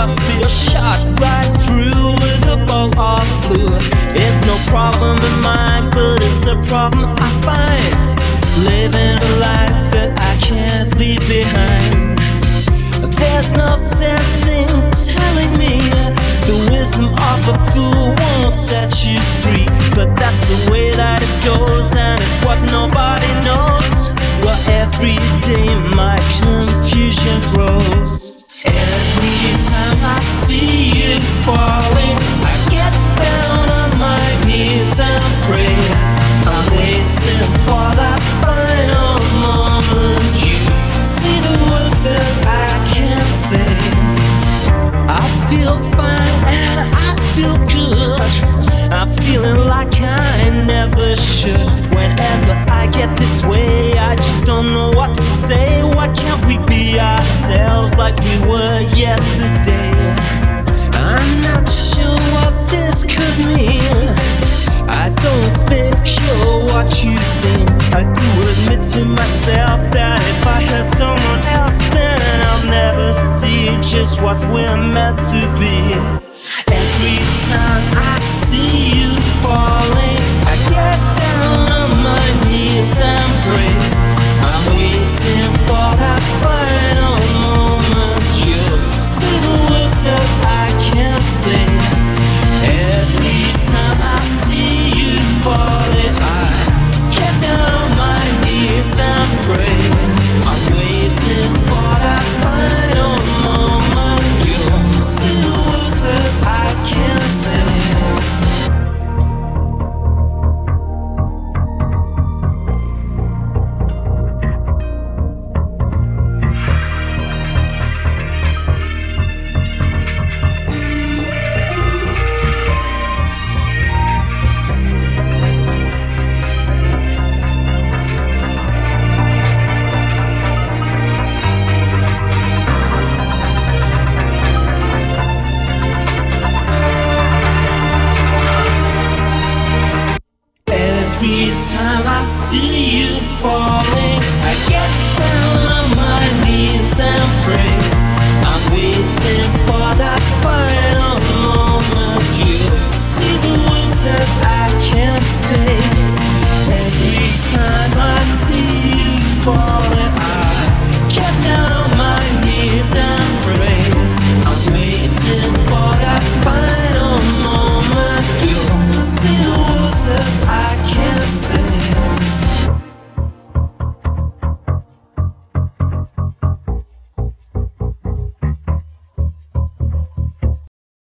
I feel shot right through with a ball of blue. It's no problem of mine, but it's a problem I find, living a life that I can't leave behind. There's no sense in telling me the wisdom of a fool won't set you free, but that's the way that it goes, and it's what nobody knows. Well, every day my confusion grows. Every time I see you falling, I get down on my knees and pray. I'm waiting for that final moment. You see the words that I can't say. I feel fine and I feel good. I'm feeling like I never should. Whenever I get this way, I just don't know what to say. Why can't we be ourselves like we were yesterday? I'm not sure what this could mean. I don't think you're what you seem. I do admit to myself that if I had someone else, then I'll never see just what we're meant to be. Every time I see you falling, I get down on my knees and pray.